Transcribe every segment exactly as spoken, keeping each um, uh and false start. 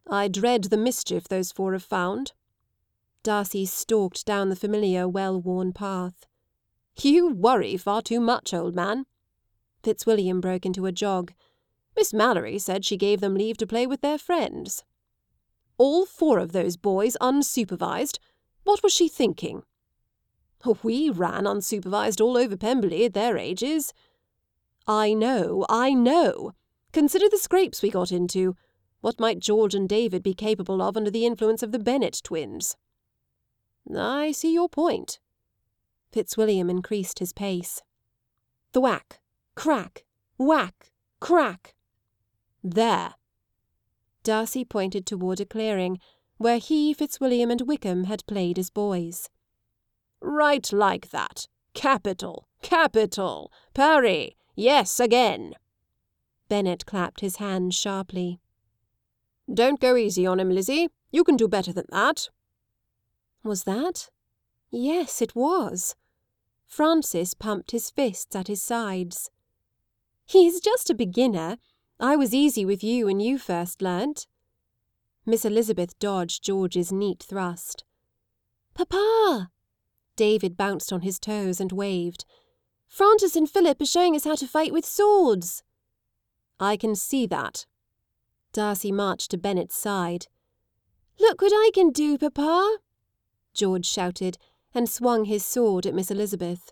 I dread the mischief those four have found. Darcy stalked down the familiar, well-worn path. You worry far too much, old man. Fitzwilliam broke into a jog. Miss Mallory said she gave them leave to play with their friends. All four of those boys unsupervised? What was she thinking? We ran unsupervised all over Pemberley at their ages. I know, I know. Consider the scrapes we got into. What might George and David be capable of under the influence of the Bennet twins? I see your point. Fitzwilliam increased his pace. Thwack, crack, whack, crack. There. Darcy pointed toward a clearing, where he, Fitzwilliam, and Wickham had played as boys. Right like that. Capital, capital. Parry. Yes, again. Bennet clapped his hands sharply. Don't go easy on him, Lizzie. You can do better than that. Was that? Yes, it was. Francis pumped his fists at his sides. He's just a beginner. I was easy with you when you first learnt. Miss Elizabeth dodged George's neat thrust. Papa! David bounced on his toes and waved. Francis and Philip are showing us how to fight with swords. I can see that. Darcy marched to Bennet's side. Look what I can do, Papa! George shouted, and swung his sword at Miss Elizabeth.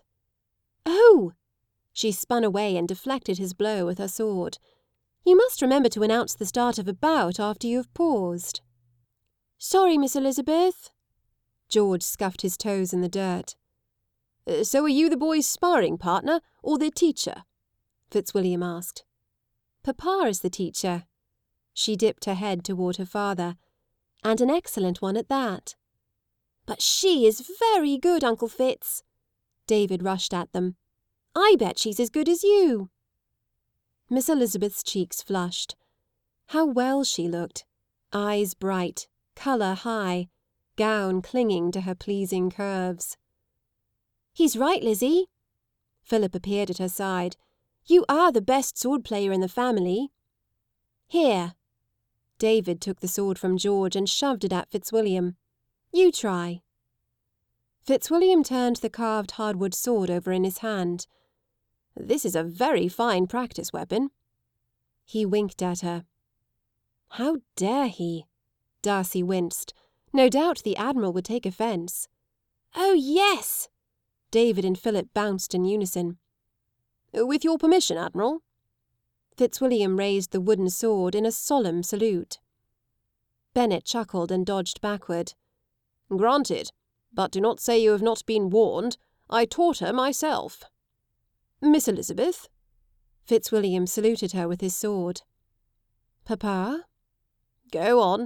Oh! She spun away and deflected his blow with her sword. You must remember to announce the start of a bout after you have paused. Sorry, Miss Elizabeth. George scuffed his toes in the dirt. Uh, so are you the boys' sparring partner, or their teacher? Fitzwilliam asked. Papa is the teacher. She dipped her head toward her father. And an excellent one at that. But she is very good, Uncle Fitz. David rushed at them. I bet she's as good as you. Miss Elizabeth's cheeks flushed. How well she looked. Eyes bright, colour high, gown clinging to her pleasing curves. He's right, Lizzie. Philip appeared at her side. You are the best sword player in the family. Here. David took the sword from George and shoved it at Fitzwilliam. You try. Fitzwilliam turned the carved hardwood sword over in his hand. This is a very fine practice weapon. He winked at her. How dare he? Darcy winced. No doubt the Admiral would take offence. Oh, yes! David and Philip bounced in unison. With your permission, Admiral. Fitzwilliam raised the wooden sword in a solemn salute. Bennet chuckled and dodged backward. Granted, but do not say you have not been warned. I taught her myself. Miss Elizabeth? Fitzwilliam saluted her with his sword. Papa? Go on.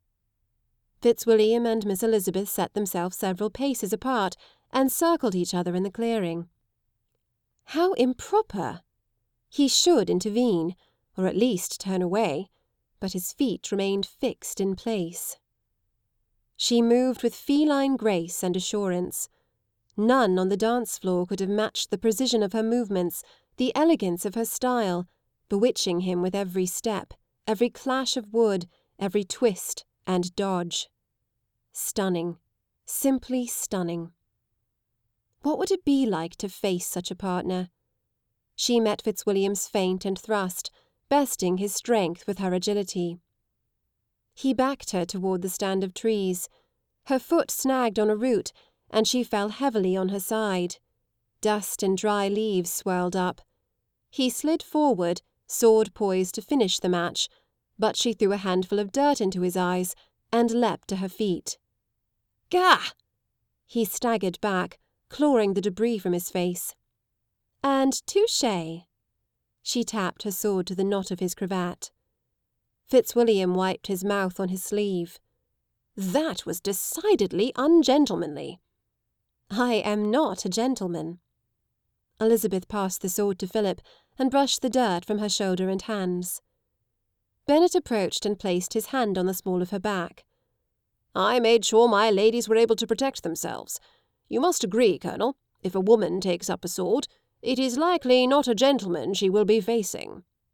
Fitzwilliam and Miss Elizabeth set themselves several paces apart and circled each other in the clearing. How improper! He should intervene, or at least turn away, but his feet remained fixed in place. She moved with feline grace and assurance. None on the dance-floor could have matched the precision of her movements, the elegance of her style, bewitching him with every step, every clash of wood, every twist and dodge. Stunning, simply stunning. What would it be like to face such a partner? She met Fitzwilliam's feint and thrust, besting his strength with her agility. He backed her toward the stand of trees. Her foot snagged on a root, and she fell heavily on her side. Dust and dry leaves swirled up. He slid forward, sword poised to finish the match, but she threw a handful of dirt into his eyes and leapt to her feet. Gah! He staggered back, clawing the debris from his face. And touché. She tapped her sword to the knot of his cravat. Fitzwilliam wiped his mouth on his sleeve. That was decidedly ungentlemanly. I am not a gentleman. Elizabeth passed the sword to Philip and brushed the dirt from her shoulder and hands. Bennet approached and placed his hand on the small of her back. I made sure my ladies were able to protect themselves. You must agree, Colonel, if a woman takes up a sword, it is likely not a gentleman she will be facing.